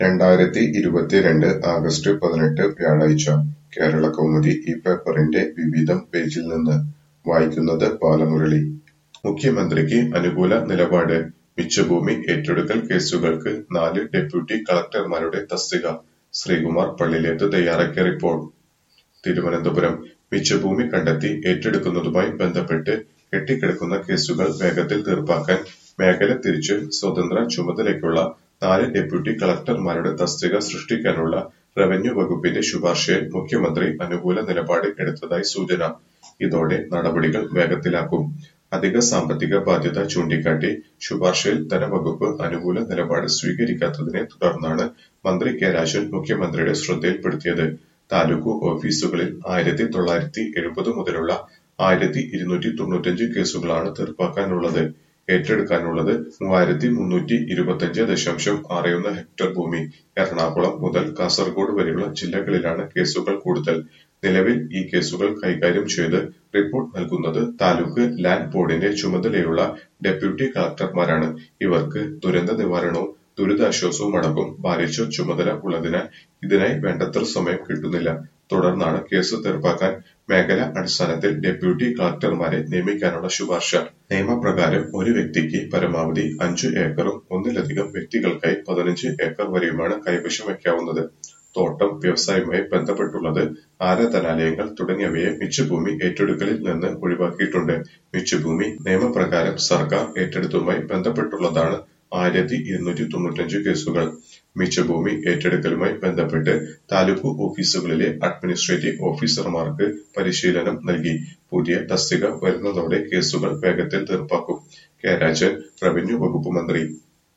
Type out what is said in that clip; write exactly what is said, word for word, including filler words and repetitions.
രണ്ടായിരത്തി ഇരുപത്തിരണ്ട് ആഗസ്റ്റ് പതിനെട്ട് വ്യാഴാഴ്ച കേരളകൗമുദി ഈ പേപ്പറിന്റെ വിവിധം പേജിൽ നിന്ന് വായിക്കുന്നത് ബാലമുരളി. മുഖ്യമന്ത്രിക്ക് അനുകൂല നിലപാട്. മിച്ചഭൂമി ഏറ്റെടുക്കൽ കേസുകൾക്ക് നാല് ഡെപ്യൂട്ടി കളക്ടർമാരുടെ തസ്തിക. ശ്രീകുമാർ പള്ളിലേത്ത് തയ്യാറാക്കിയ റിപ്പോർട്ട്. തിരുവനന്തപുരം മിച്ചഭൂമി കണ്ടെത്തി ഏറ്റെടുക്കുന്നതുമായി ബന്ധപ്പെട്ട് കെട്ടിക്കിടക്കുന്ന കേസുകൾ വേഗത്തിൽ തീർപ്പാക്കാൻ മേഖല തിരിച്ച് സ്വതന്ത്ര ചുമതലയ്ക്കുള്ള നാല് ഡെപ്യൂട്ടി കളക്ടർമാരുടെ തസ്തിക സൃഷ്ടിക്കാനുള്ള റവന്യൂ വകുപ്പിന്റെ ശുപാർശയിൽ മുഖ്യമന്ത്രി അനുകൂല നിലപാട് എടുത്തതായി സൂചന. ഇതോടെ നടപടികൾ വേഗത്തിലാക്കും. അധിക സാമ്പത്തിക ബാധ്യത ചൂണ്ടിക്കാട്ടി ശുപാർശയിൽ ധനവകുപ്പ് അനുകൂല നിലപാട് സ്വീകരിക്കാത്തതിനെ തുടർന്നാണ് മന്ത്രി കെ രാജൻ മുഖ്യമന്ത്രിയുടെ ശ്രദ്ധയിൽപ്പെടുത്തിയത്. താലൂക്ക് ഓഫീസുകളിൽ ആയിരത്തി തൊള്ളായിരത്തി എഴുപത് മുതലുള്ള ആയിരത്തി ഇരുന്നൂറ്റി തൊണ്ണൂറ്റഞ്ച് കേസുകളാണ് തീർപ്പാക്കാനുള്ളത്. ഏറ്റെടുക്കാനുള്ളത് മൂവായിരത്തി മുന്നൂറ്റി ഇരുപത്തിയഞ്ച് ദശാംശം ആറൊന്ന് ഹെക്ടർ ഭൂമി. എറണാകുളം മുതൽ കാസർഗോഡ് വരെയുള്ള ജില്ലകളിലാണ് കേസുകൾ കൂടുതൽ. നിലവിൽ ഈ കേസുകൾ കൈകാര്യം ചെയ്ത് റിപ്പോർട്ട് നൽകുന്നത് താലൂക്ക് ലാൻഡ് ബോർഡിന്റെ ചുമതലയുള്ള ഡെപ്യൂട്ടി കളക്ടർമാരാണ്. ഇവർക്ക് ദുരന്ത നിവാരണവും ദുരിതാശ്വാസവും അടക്കം ഭാരിച്ച ചുമതല ഉള്ളതിനാൽ ഇതിനായി വേണ്ടത്ര സമയം കിട്ടുന്നില്ല. തുടർന്നാണ് കേസ് തീർപ്പാക്കാൻ മേഖലാ അടിസ്ഥാനത്തിൽ ഡെപ്യൂട്ടി കളക്ടർമാരെ നിയമിക്കാനുള്ള ശുപാർശ. നിയമപ്രകാരം ഒരു വ്യക്തിക്ക് പരമാവധി അഞ്ചു ഏക്കറും ഒന്നിലധികം വ്യക്തികൾക്കായി പതിനഞ്ച് ഏക്കർ വരെയുമാണ് കൈവശം വയ്ക്കാവുന്നത്. തോട്ടം, വ്യവസായവുമായി ബന്ധപ്പെട്ടുള്ളത്, ആരാധനാലയങ്ങൾ തുടങ്ങിയവയെ മിച്ചഭൂമി ഏറ്റെടുക്കലിൽ നിന്ന് ഒഴിവാക്കിയിട്ടുണ്ട്. മിച്ചഭൂമി നിയമപ്രകാരം സർക്കാർ ഏറ്റെടുത്തതുമായി ബന്ധപ്പെട്ടുള്ളതാണ് ആയിരത്തി ഇരുന്നൂറ്റി തൊണ്ണൂറ്റഞ്ച് കേസുകൾ. മിച്ചഭൂമി ഏറ്റെടുക്കലുമായി ബന്ധപ്പെട്ട് താലൂക്ക് ഓഫീസുകളിലെ അഡ്മിനിസ്ട്രേറ്റീവ് ഓഫീസർമാർക്ക് പരിശീലനം നൽകി. പുതിയ തസ്തിക വരുന്നതോടെ കേസുകൾ വേഗത്തിൽ തീർപ്പാക്കും. കെ രാജൻ, റവന്യൂ വകുപ്പ് മന്ത്രി.